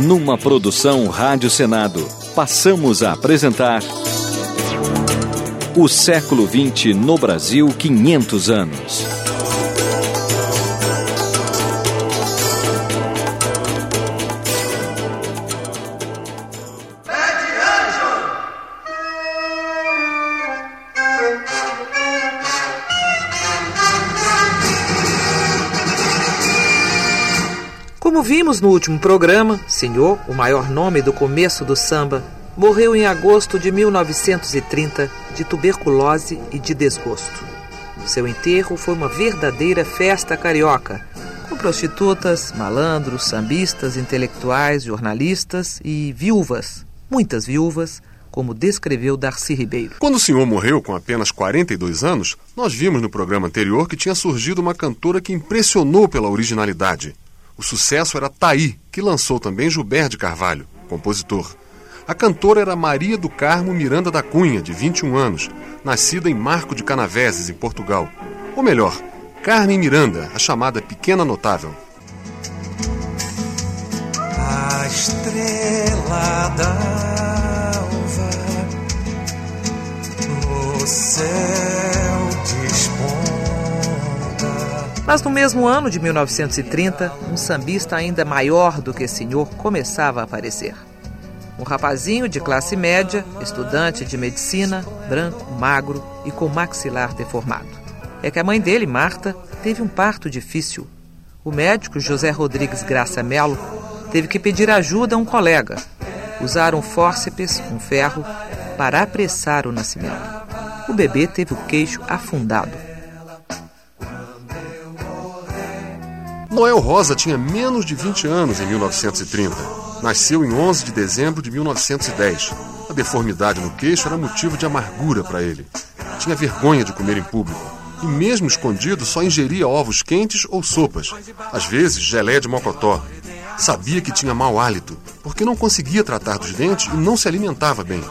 Numa produção Rádio Senado, passamos a apresentar O século XX no Brasil, 500 anos. Como vimos no último programa, Senhor, o maior nome do começo do samba, morreu em agosto de 1930 de tuberculose e de desgosto. Seu enterro foi uma verdadeira festa carioca, com prostitutas, malandros, sambistas, intelectuais, jornalistas e viúvas, muitas viúvas, como descreveu Darcy Ribeiro. Quando o senhor morreu com apenas 42 anos, nós vimos no programa anterior que tinha surgido uma cantora que impressionou pela originalidade. O sucesso era Thaí, que lançou também Gilberto de Carvalho, compositor. A cantora era Maria do Carmo Miranda da Cunha, de 21 anos, nascida em Marco de Canaveses, em Portugal. Ou melhor, Carmen Miranda, a chamada Pequena Notável. A estrela d'alva no céu desponta. Mas no mesmo ano de 1930, um sambista ainda maior do que Senhor começava a aparecer. Um rapazinho de classe média, estudante de medicina, branco, magro e com maxilar deformado. É que a mãe dele, Marta, teve um parto difícil. O médico José Rodrigues Graça Melo teve que pedir ajuda a um colega. Usaram fórceps, um ferro, para apressar o nascimento. O bebê teve o queixo afundado. Noel Rosa tinha menos de 20 anos em 1930. Nasceu em 11 de dezembro de 1910. A deformidade no queixo era motivo de amargura para ele. Tinha vergonha de comer em público. E mesmo escondido só ingeria ovos quentes ou sopas. Às vezes, gelé de mocotó. Sabia que tinha mau hálito, porque não conseguia tratar dos dentes e não se alimentava bem.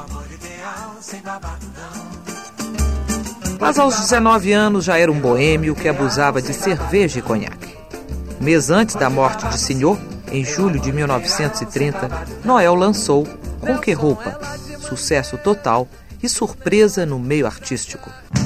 Mas aos 19 anos já era um boêmio que abusava de cerveja e conhaque. Mês antes da morte de Senhor, em julho de 1930, Noel lançou Com Que Roupa, sucesso total e surpresa no meio artístico.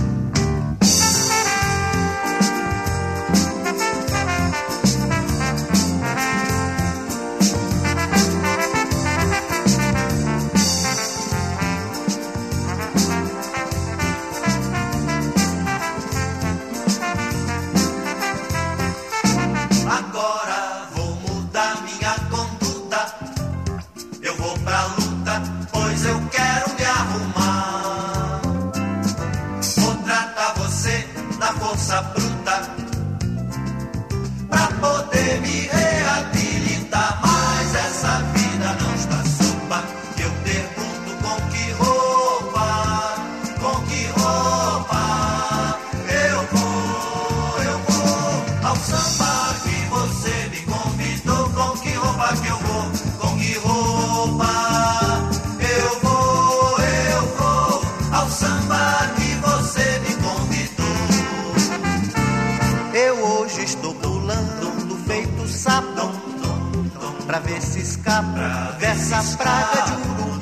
Pra ver se escapa dessa praga de urubu.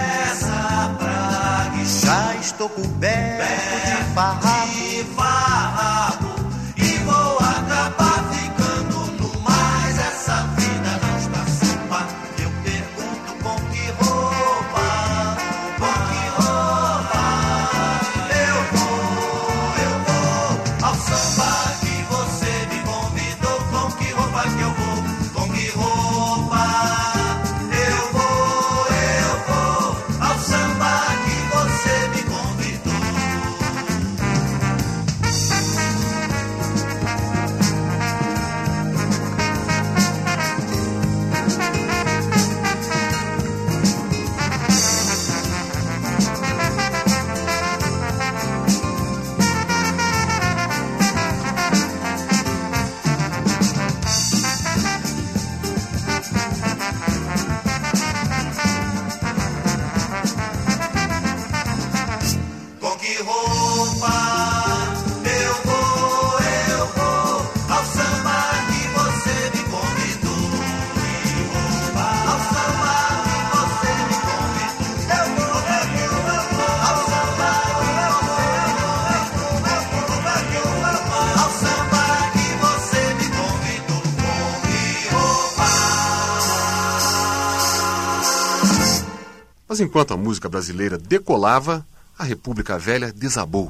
Já estou coberto de farrapo e vou acabar ficando no mais. Essa vida não está samba. Eu pergunto com que roupa, eu vou ao samba que você me convidou. Com que roupa que eu vou? Com que roupa? Eu vou ao samba que você me convidou. Mas enquanto a música brasileira decolava, a República Velha desabou.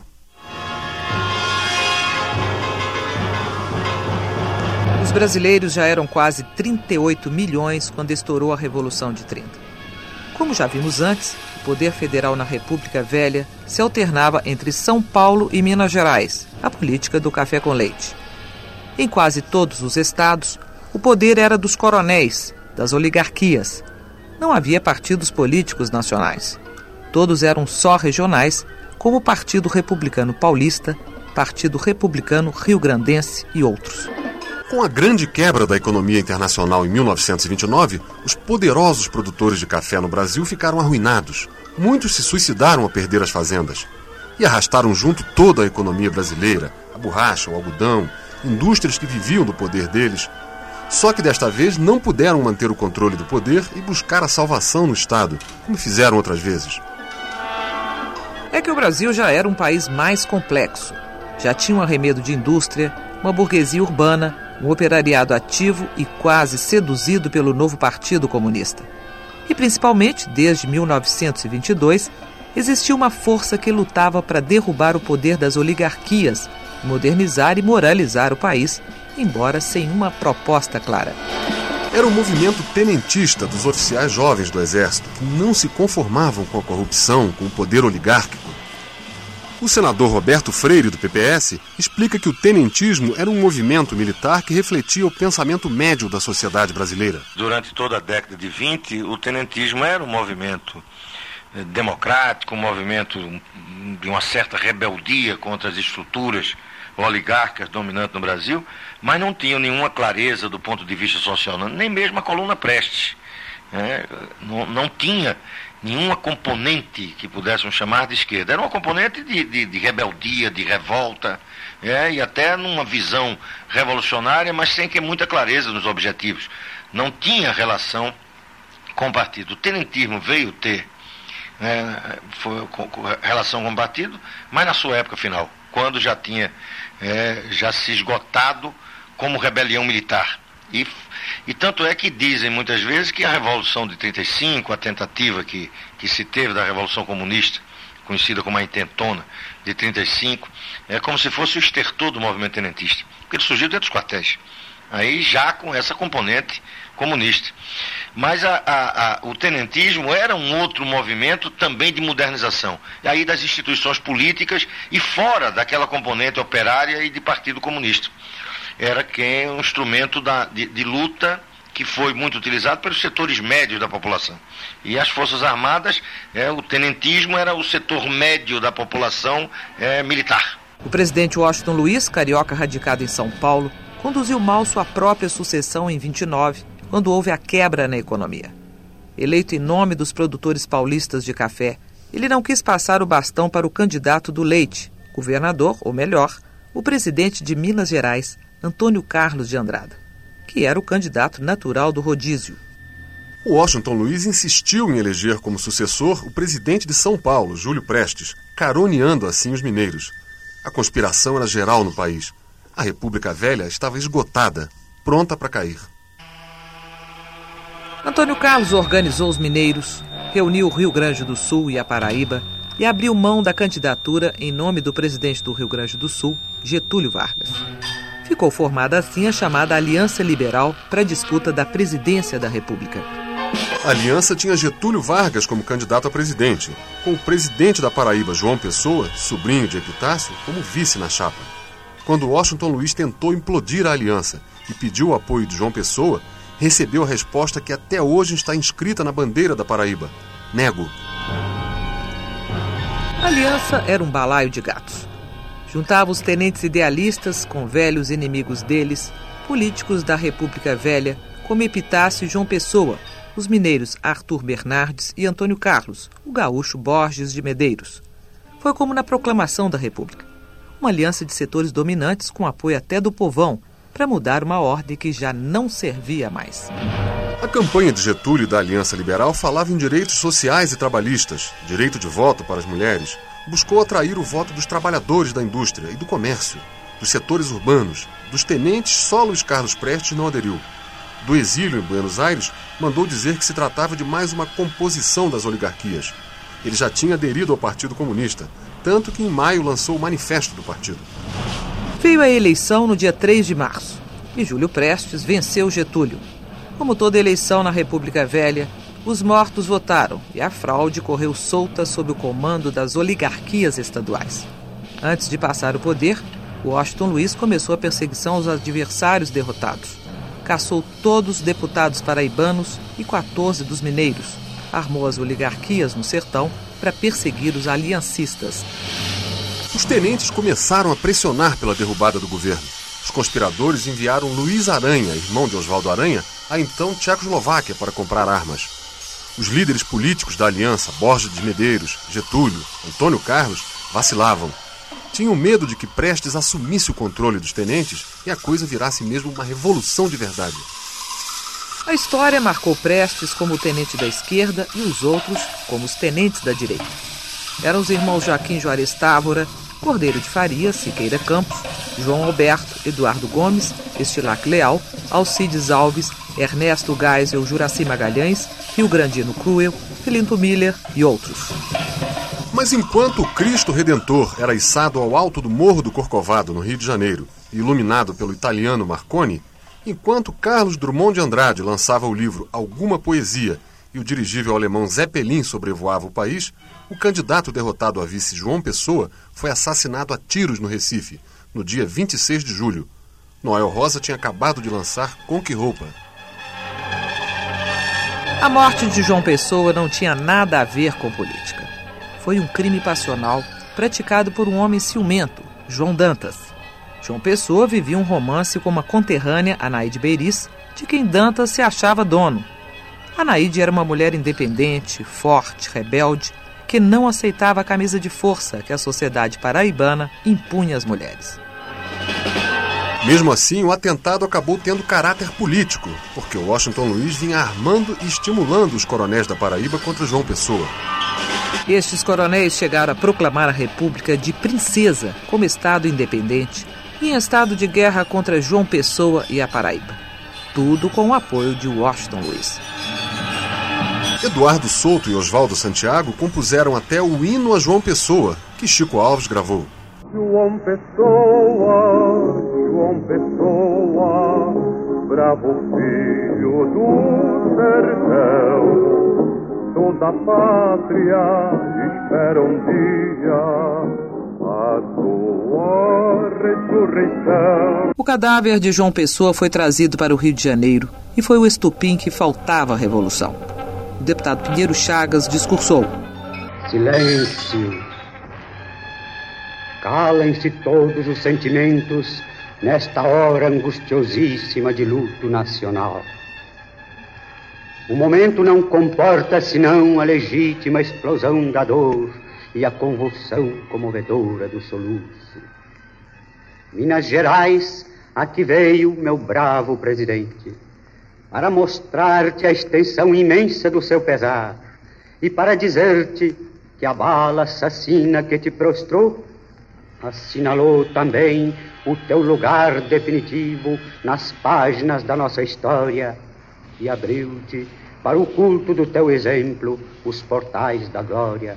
Os brasileiros já eram quase 38 milhões quando estourou a Revolução de 30. Como já vimos antes, o poder federal na República Velha se alternava entre São Paulo e Minas Gerais, a política do café com leite. Em quase todos os estados, o poder era dos coronéis, das oligarquias. Não havia partidos políticos nacionais. Todos eram só regionais, como o Partido Republicano Paulista, Partido Republicano Rio-Grandense e outros. Com a grande quebra da economia internacional em 1929, os poderosos produtores de café no Brasil ficaram arruinados. Muitos se suicidaram ao perder as fazendas. E arrastaram junto toda a economia brasileira, a borracha, o algodão, indústrias que viviam do poder deles. Só que desta vez não puderam manter o controle do poder e buscar a salvação no Estado, como fizeram outras vezes. É que o Brasil já era um país mais complexo. Já tinha um arremedo de indústria, uma burguesia urbana, um operariado ativo e quase seduzido pelo novo Partido Comunista. E principalmente, desde 1922, existia uma força que lutava para derrubar o poder das oligarquias, modernizar e moralizar o país, embora sem uma proposta clara. Era o movimento tenentista dos oficiais jovens do Exército, que não se conformavam com a corrupção, com o poder oligárquico. O senador Roberto Freire, do PPS, explica que o tenentismo era um movimento militar que refletia o pensamento médio da sociedade brasileira. Durante toda a década de 20, o tenentismo era um movimento democrático, um movimento de uma certa rebeldia contra as estruturas oligárquicas dominantes no Brasil, mas não tinham nenhuma clareza do ponto de vista social, nem mesmo a coluna Prestes. Não tinha nenhuma componente que pudéssemos chamar de esquerda. Era uma componente de rebeldia, de revolta, e até numa visão revolucionária, mas sem que muita clareza nos objetivos. Não tinha relação com o partido. O tenentismo veio ter relação com o partido, mas na sua época final, quando já tinha já se esgotado como rebelião militar. E tanto é que dizem muitas vezes que a Revolução de 35, a tentativa que se teve da Revolução Comunista, conhecida como a Intentona, de 35, é como se fosse o estertor do movimento tenentista, porque ele surgiu dentro dos quartéis, aí já com essa componente comunista. Mas o tenentismo era um outro movimento também de modernização, e aí das instituições políticas e fora daquela componente operária e de partido comunista. Era um instrumento de luta que foi muito utilizado pelos setores médios da população. E as Forças Armadas, o tenentismo era o setor médio da população militar. O presidente Washington Luiz, carioca radicado em São Paulo, conduziu mal sua própria sucessão em 29, quando houve a quebra na economia. Eleito em nome dos produtores paulistas de café, ele não quis passar o bastão para o candidato do leite, governador, ou melhor, o presidente de Minas Gerais, Antônio Carlos de Andrada, que era o candidato natural do rodízio. O Washington Luiz insistiu em eleger como sucessor o presidente de São Paulo, Júlio Prestes, caroneando assim os mineiros. A conspiração era geral no país. A República Velha estava esgotada, pronta para cair. Antônio Carlos organizou os mineiros, reuniu o Rio Grande do Sul e a Paraíba e abriu mão da candidatura em nome do presidente do Rio Grande do Sul, Getúlio Vargas. Ficou formada assim a chamada Aliança Liberal para a disputa da presidência da República. A aliança tinha Getúlio Vargas como candidato a presidente, com o presidente da Paraíba, João Pessoa, sobrinho de Epitácio, como vice na chapa. Quando Washington Luiz tentou implodir a aliança e pediu o apoio de João Pessoa, recebeu a resposta que até hoje está inscrita na bandeira da Paraíba: nego. A aliança era um balaio de gatos. Juntava os tenentes idealistas com velhos inimigos deles, políticos da República Velha, como Epitácio e João Pessoa, os mineiros Arthur Bernardes e Antônio Carlos, o gaúcho Borges de Medeiros. Foi como na proclamação da República. Uma aliança de setores dominantes com apoio até do povão, para mudar uma ordem que já não servia mais. A campanha de Getúlio e da Aliança Liberal falava em direitos sociais e trabalhistas, direito de voto para as mulheres. Buscou atrair o voto dos trabalhadores da indústria e do comércio, dos setores urbanos. Dos tenentes, só Luiz Carlos Prestes não aderiu. Do exílio em Buenos Aires, mandou dizer que se tratava de mais uma composição das oligarquias. Ele já tinha aderido ao Partido Comunista, tanto que em maio lançou o manifesto do partido. Veio a eleição no dia 3 de março e Júlio Prestes venceu Getúlio. Como toda eleição na República Velha, os mortos votaram e a fraude correu solta sob o comando das oligarquias estaduais. Antes de passar o poder, Washington Luiz começou a perseguição aos adversários derrotados. Caçou todos os deputados paraibanos e 14 dos mineiros. Armou as oligarquias no sertão para perseguir os aliancistas. Os tenentes começaram a pressionar pela derrubada do governo. Os conspiradores enviaram Luiz Aranha, irmão de Oswaldo Aranha, à então Tchecoslováquia para comprar armas. Os líderes políticos da aliança, Borges de Medeiros, Getúlio, Antônio Carlos, vacilavam. Tinham medo de que Prestes assumisse o controle dos tenentes e a coisa virasse mesmo uma revolução de verdade. A história marcou Prestes como o tenente da esquerda e os outros como os tenentes da direita. Eram os irmãos Joaquim Juarez Távora, Cordeiro de Farias, Siqueira Campos, João Alberto, Eduardo Gomes, Estilac Leal, Alcides Alves, Ernesto Geisel, Juraci Magalhães, Rio Grandino Cruel, Filinto Miller e outros. Mas enquanto o Cristo Redentor era içado ao alto do Morro do Corcovado, no Rio de Janeiro, e iluminado pelo italiano Marconi, enquanto Carlos Drummond de Andrade lançava o livro Alguma Poesia e o dirigível alemão Zeppelin sobrevoava o país, o candidato derrotado a vice João Pessoa foi assassinado a tiros no Recife, no dia 26 de julho. Noel Rosa tinha acabado de lançar Com Que Roupa. A morte de João Pessoa não tinha nada a ver com política. Foi um crime passional praticado por um homem ciumento, João Dantas. João Pessoa vivia um romance com uma conterrânea, Anaíde Beiris, de quem Dantas se achava dono. Anaíde era uma mulher independente, forte, rebelde, que não aceitava a camisa de força que a sociedade paraibana impunha às mulheres. Mesmo assim, o atentado acabou tendo caráter político, porque Washington Luiz vinha armando e estimulando os coronéis da Paraíba contra João Pessoa. Estes coronéis chegaram a proclamar a República de Princesa como Estado independente e em estado de guerra contra João Pessoa e a Paraíba. Tudo com o apoio de Washington Luiz. Eduardo Souto e Oswaldo Santiago compuseram até o hino a João Pessoa, que Chico Alves gravou. João Pessoa, bravo filho do sertão, toda a pátria espera um dia a tua ressurreição. O cadáver de João Pessoa foi trazido para o Rio de Janeiro e foi o estupim que faltava à Revolução. O deputado Pinheiro Chagas discursou. Silêncio. Calem-se todos os sentimentos nesta hora angustiosíssima de luto nacional. O momento não comporta senão a legítima explosão da dor e a convulsão comovedora do soluço. Minas Gerais, aqui veio meu bravo presidente, para mostrar-te a extensão imensa do seu pesar e para dizer-te que a bala assassina que te prostrou assinalou também o teu lugar definitivo nas páginas da nossa história e abriu-te para o culto do teu exemplo os portais da glória.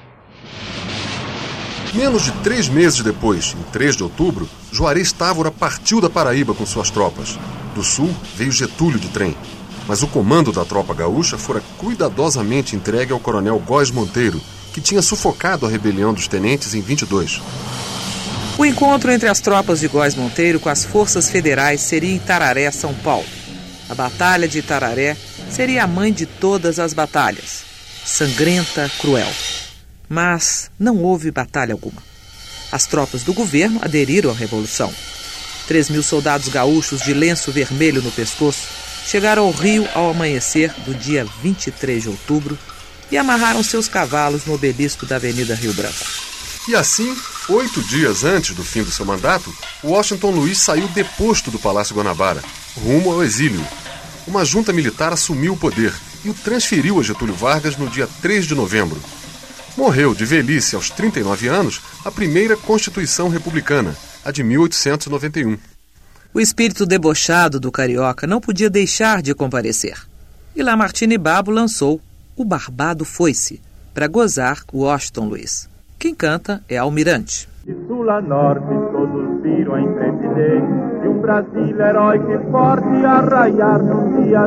Menos de 3 meses depois, em 3 de outubro, Juarez Távora partiu da Paraíba com suas tropas. Do sul veio Getúlio de trem, mas o comando da tropa gaúcha fora cuidadosamente entregue ao coronel Góes Monteiro, que tinha sufocado a rebelião dos tenentes em 22. O encontro entre as tropas de Góes Monteiro com as forças federais seria em Tararé, São Paulo. A Batalha de Tararé seria a mãe de todas as batalhas, sangrenta, cruel. Mas não houve batalha alguma. As tropas do governo aderiram à Revolução. 3.000 soldados gaúchos de lenço vermelho no pescoço chegaram ao Rio ao amanhecer do dia 23 de outubro e amarraram seus cavalos no obelisco da Avenida Rio Branco. E assim, 8 dias antes do fim do seu mandato, Washington Luiz saiu deposto do Palácio Guanabara, rumo ao exílio. Uma junta militar assumiu o poder e o transferiu a Getúlio Vargas no dia 3 de novembro. Morreu de velhice aos 39 anos a primeira Constituição Republicana, a de 1891. O espírito debochado do carioca não podia deixar de comparecer. E Lamartine Babo lançou O Barbado Foi-se, para gozar Washington Luiz. Quem canta é Almirante. De sul a norte todos viram a intrepidez de um Brasil heróico e forte arraiar no dia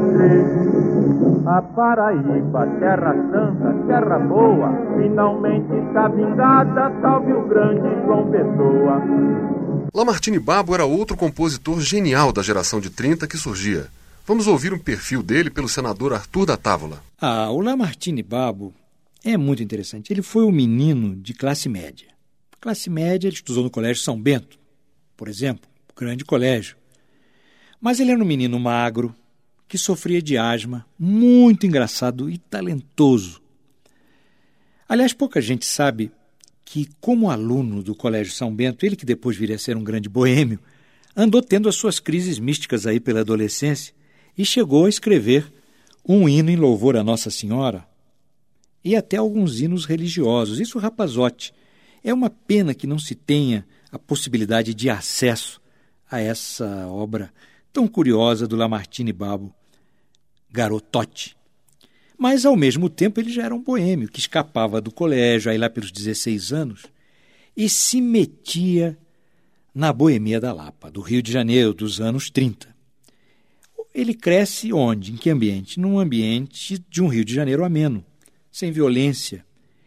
3. A Paraíba, terra santa, terra boa, finalmente está vingada, salve o grande João Pessoa. Lamartine Babo era outro compositor genial da geração de 30 que surgia. Vamos ouvir um perfil dele pelo senador Arthur da Távola. O Lamartine Babo é muito interessante. Ele foi um menino de classe média. Classe média, ele estudou no Colégio São Bento, por exemplo, grande colégio. Mas ele era um menino magro, que sofria de asma, muito engraçado e talentoso. Aliás, pouca gente sabe que, como aluno do Colégio São Bento, ele que depois viria a ser um grande boêmio, andou tendo as suas crises místicas aí pela adolescência e chegou a escrever um hino em louvor a Nossa Senhora e até alguns hinos religiosos. Isso, rapazote. É uma pena que não se tenha a possibilidade de acesso a essa obra tão curiosa do Lamartine Babo, garotote. Mas, ao mesmo tempo, ele já era um boêmio que escapava do colégio, aí lá pelos 16 anos, e se metia na boemia da Lapa, do Rio de Janeiro, dos anos 30. Ele cresce onde? Em que ambiente? Num ambiente de um Rio de Janeiro ameno, sem violência.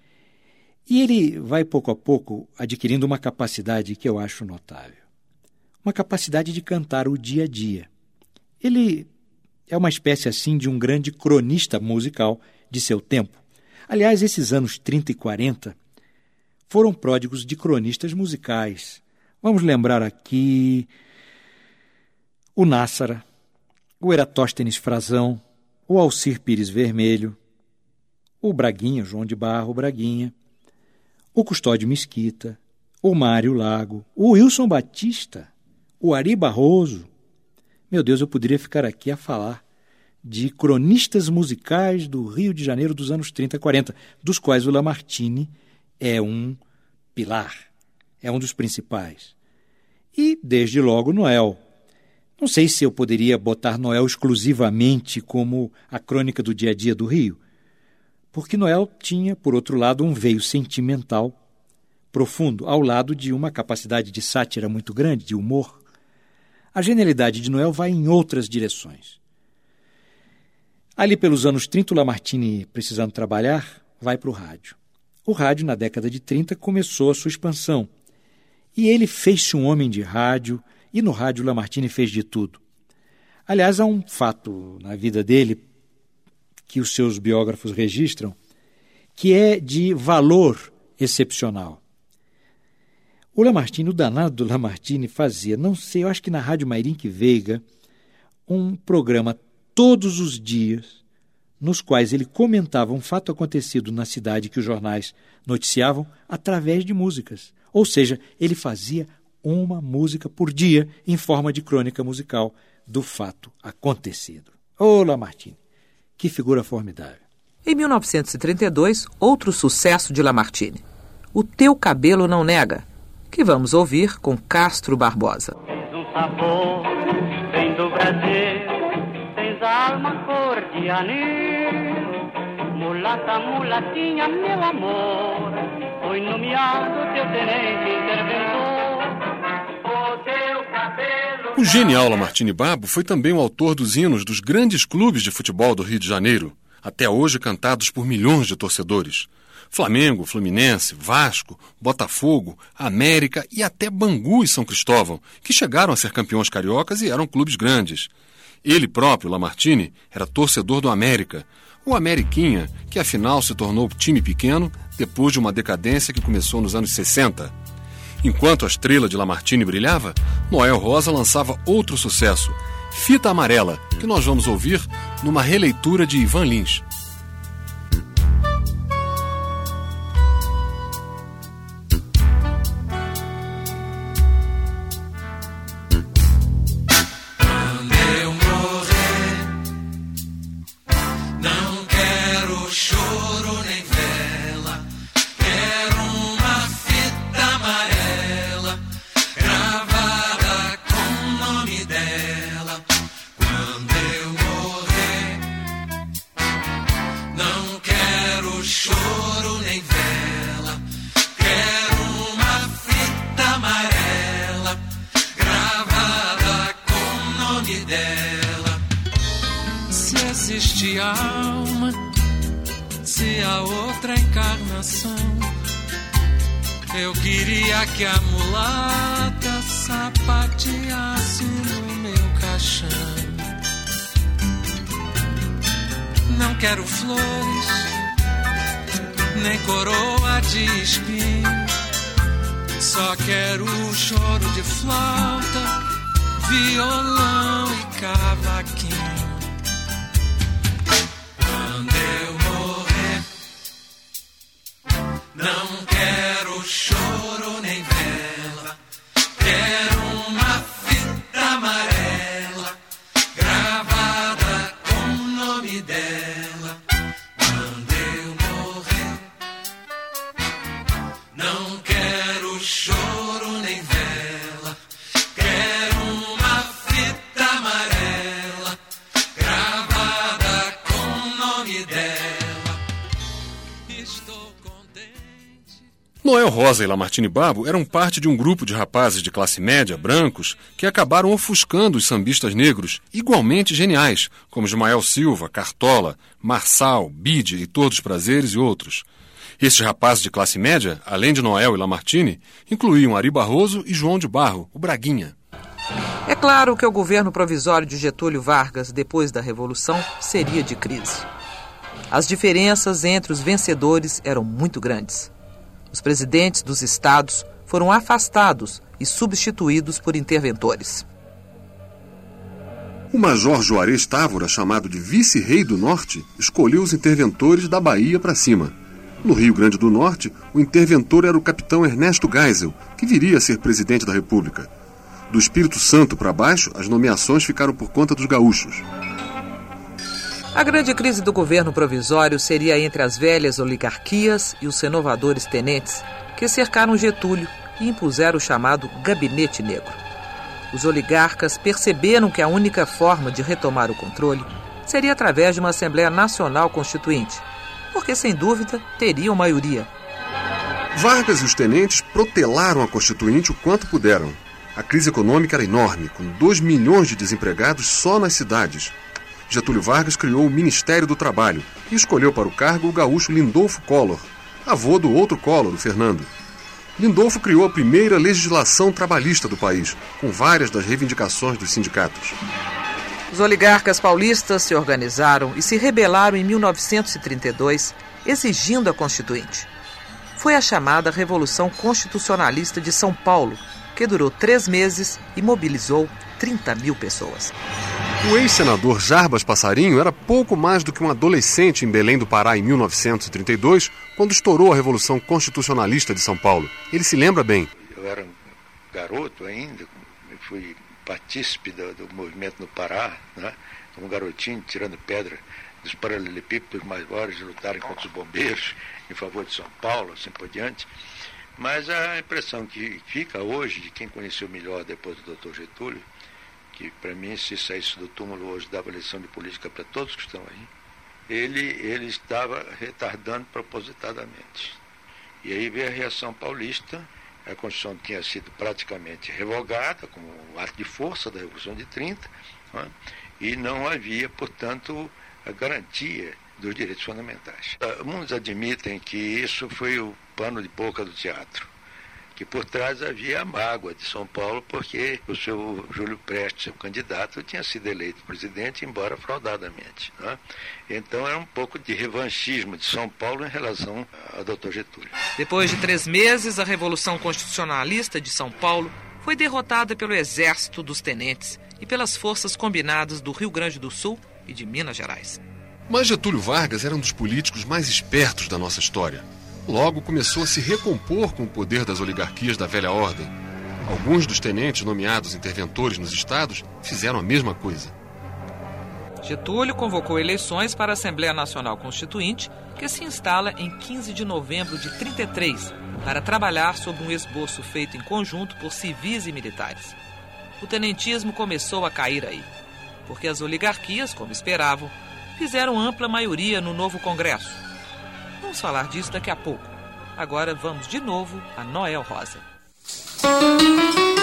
E ele vai, pouco a pouco, adquirindo uma capacidade que eu acho notável. Uma capacidade de cantar o dia a dia. Ele é uma espécie, assim, de um grande cronista musical de seu tempo. Aliás, esses anos 30 e 40 foram pródigos de cronistas musicais. Vamos lembrar aqui o Nássara, o Eratóstenes Frazão, o Alcir Pires Vermelho, o Braguinha, João de Barro Braguinha, o Custódio Mesquita, o Mário Lago, o Wilson Batista, o Ari Barroso. Meu Deus, eu poderia ficar aqui a falar de cronistas musicais do Rio de Janeiro dos anos 30 e 40, dos quais o Lamartine é um pilar, é um dos principais. E, desde logo, Noel. Não sei se eu poderia botar Noel exclusivamente como a crônica do dia a dia do Rio, porque Noel tinha, por outro lado, um veio sentimental profundo, ao lado de uma capacidade de sátira muito grande, de humor. A genialidade de Noel vai em outras direções. Ali pelos anos 30, o Lamartine, precisando trabalhar, vai para o rádio. O rádio, na década de 30, começou a sua expansão. E ele fez-se um homem de rádio, e no rádio o Lamartine fez de tudo. Aliás, há um fato na vida dele que os seus biógrafos registram, que é de valor excepcional. O Lamartine, o danado do Lamartine, fazia, não sei, eu acho que na Rádio Mairink Veiga, um programa todos os dias, nos quais ele comentava um fato acontecido na cidade que os jornais noticiavam através de músicas. Ou seja, ele fazia uma música por dia em forma de crônica musical do fato acontecido. Ô Lamartine, que figura formidável. Em 1932, outro sucesso de Lamartine, O Teu Cabelo Não Nega, que vamos ouvir com Castro Barbosa. Tens um sabor, vem do Brasil, tens alma cor de anil, mulata, mulatinha, meu amor, foi nomeado teu tenente interventor, o teu cabelo... O genial Lamartine Babo foi também o autor dos hinos dos grandes clubes de futebol do Rio de Janeiro, até hoje cantados por milhões de torcedores. Flamengo, Fluminense, Vasco, Botafogo, América e até Bangu e São Cristóvão, que chegaram a ser campeões cariocas e eram clubes grandes. Ele próprio, Lamartine, era torcedor do América, o Ameriquinha, que afinal se tornou time pequeno depois de uma decadência que começou nos anos 60. Enquanto a estrela de Lamartine brilhava, Noel Rosa lançava outro sucesso, Fita Amarela, que nós vamos ouvir numa releitura de Ivan Lins. parte alma, se a outra encarnação. Eu queria que a mulata sapateasse no meu caixão. Não quero flores, nem coroa de espinho. Só quero o choro de flauta, violão e cavaquinho. Quando eu morrer, não quero choro nem vela. Quero uma fita amarela gravada com o nome dela. Quando eu morrer, não quero choro nem vela. Quero uma fita amarela gravada com o nome dela. Estou contente. Noel Rosa e Lamartine Babo eram parte de um grupo de rapazes de classe média, brancos, que acabaram ofuscando os sambistas negros, igualmente geniais, como Ismael Silva, Cartola, Marçal, Bide, Heitor dos Prazeres e outros. Esses rapazes de classe média, além de Noel e Lamartine, incluíam Ari Barroso e João de Barro, o Braguinha. É claro que o governo provisório de Getúlio Vargas, depois da Revolução, seria de crise. As diferenças entre os vencedores eram muito grandes. Os presidentes dos estados foram afastados e substituídos por interventores. O major Juarez Távora, chamado de vice-rei do Norte, escolheu os interventores da Bahia para cima. No Rio Grande do Norte, o interventor era o capitão Ernesto Geisel, que viria a ser presidente da República. Do Espírito Santo para baixo, as nomeações ficaram por conta dos gaúchos. A grande crise do governo provisório seria entre as velhas oligarquias e os renovadores tenentes, que cercaram Getúlio e impuseram o chamado Gabinete Negro. Os oligarcas perceberam que a única forma de retomar o controle seria através de uma Assembleia Nacional Constituinte, porque, sem dúvida, teriam maioria. Vargas e os tenentes protelaram a Constituinte o quanto puderam. A crise econômica era enorme, com 2 milhões de desempregados só nas cidades. Getúlio Vargas criou o Ministério do Trabalho e escolheu para o cargo o gaúcho Lindolfo Collor, avô do outro Collor, o Fernando. Lindolfo criou a primeira legislação trabalhista do país, com várias das reivindicações dos sindicatos. Os oligarcas paulistas se organizaram e se rebelaram em 1932, exigindo a Constituinte. Foi a chamada Revolução Constitucionalista de São Paulo, que durou 3 meses e mobilizou 30 mil pessoas. O ex-senador Jarbas Passarinho era pouco mais do que um adolescente em Belém do Pará em 1932, quando estourou a Revolução Constitucionalista de São Paulo. Ele se lembra bem. Eu era um garoto ainda, fui partícipe do movimento no Pará, né? Como garotinho, tirando pedra dos paralelepípedos mais maiores, de lutarem contra os bombeiros, em favor de São Paulo, assim por diante. Mas a impressão que fica hoje, de quem conheceu melhor depois do Dr. Getúlio, que para mim, se saísse do túmulo hoje, dava lição de política para todos que estão aí, ele estava retardando propositadamente. E aí veio a reação paulista. A Constituição tinha sido praticamente revogada, como um ato de força da Revolução de 30, né? E não havia, portanto, a garantia dos direitos fundamentais. Muitos admitem que isso foi o pano de boca do teatro, que por trás havia a mágoa de São Paulo, porque o seu Júlio Prestes, seu candidato, tinha sido eleito presidente, embora fraudadamente, né? Então era um pouco de revanchismo de São Paulo em relação ao Dr. Getúlio. Depois de 3 meses, a Revolução Constitucionalista de São Paulo foi derrotada pelo exército dos tenentes e pelas forças combinadas do Rio Grande do Sul e de Minas Gerais. Mas Getúlio Vargas era um dos políticos mais espertos da nossa história. Logo começou a se recompor com o poder das oligarquias da velha ordem. Alguns dos tenentes nomeados interventores nos estados fizeram a mesma coisa. Getúlio convocou eleições para a Assembleia Nacional Constituinte, que se instala em 15 de novembro de 33, para trabalhar sobre um esboço feito em conjunto por civis e militares. O tenentismo começou a cair aí, porque as oligarquias, como esperavam, fizeram ampla maioria no novo Congresso. Vamos falar disso daqui a pouco. Agora vamos de novo a Noel Rosa.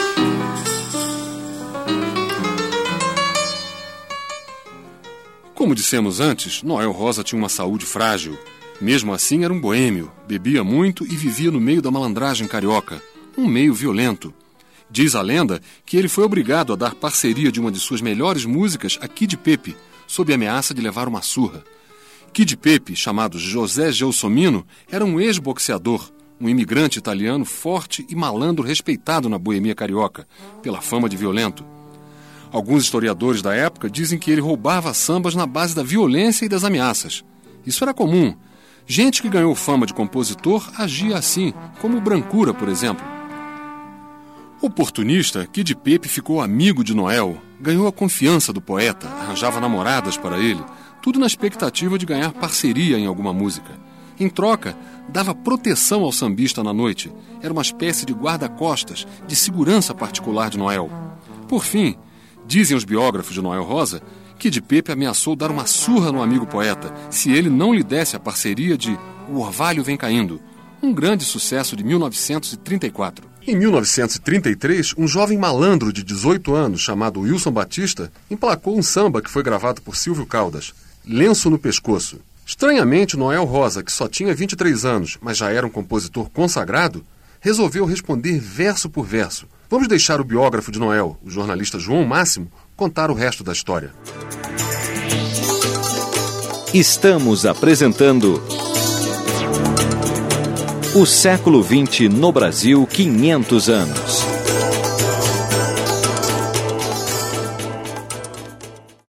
Como Como dissemos antes, Noel Rosa tinha uma saúde frágil. Mesmo assim, era um boêmio, bebia muito e vivia no meio da malandragem carioca, um meio violento. Diz a lenda que ele foi obrigado a dar parceria de uma de suas melhores músicas a Kid Pepe, sob ameaça de levar uma surra. Kid Pepe, chamado José Gelsomino, era um ex-boxeador, um imigrante italiano forte e malandro respeitado na boemia carioca, pela fama de violento. Alguns historiadores da época dizem que ele roubava sambas na base da violência e das ameaças. Isso era comum. Gente que ganhou fama de compositor agia assim, como o Brancura, por exemplo. Oportunista, Kid Pepe ficou amigo de Noel, ganhou a confiança do poeta, arranjava namoradas para ele, tudo na expectativa de ganhar parceria em alguma música. Em troca, dava proteção ao sambista na noite, era uma espécie de guarda-costas, de segurança particular de Noel. Por fim, dizem os biógrafos de Noel Rosa, Kid Pepe ameaçou dar uma surra no amigo poeta se ele não lhe desse a parceria de O Orvalho Vem Caindo, um grande sucesso de 1934. Em 1933, um jovem malandro de 18 anos, chamado Wilson Batista, emplacou um samba que foi gravado por Silvio Caldas, Lenço no Pescoço. Estranhamente, Noel Rosa, que só tinha 23 anos, mas já era um compositor consagrado, resolveu responder verso por verso. Vamos deixar o biógrafo de Noel, o jornalista João Máximo, contar o resto da história. Estamos apresentando O século XX no Brasil, 500 anos.